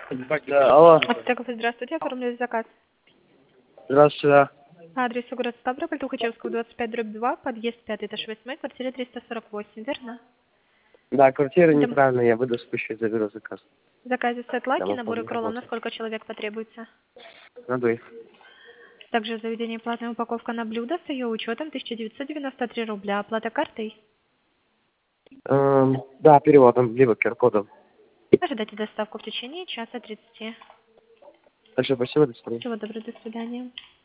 Да, алло. Аптека, здравствуйте, оформляю заказ. Здравствуйте, да. Адрес город Ставрополь, Тухачевского, 25/2, подъезд 5, этаж 8, квартира 348, верно? Да, квартира Дом... неправильная, я выйду спущу и заберу заказ. В заказе сет-лаки, Там наборы оформлю кроллом, на работу. сколько человек потребуется? На двоих. Также заведение платная упаковка на блюдо с ее учетом 1993 рубля. Оплата картой. Да, переводом, либо QR-кодом. Ожидайте доставку в течение часа 30. Так что спасибо, до свидания. Всего доброго, до свидания.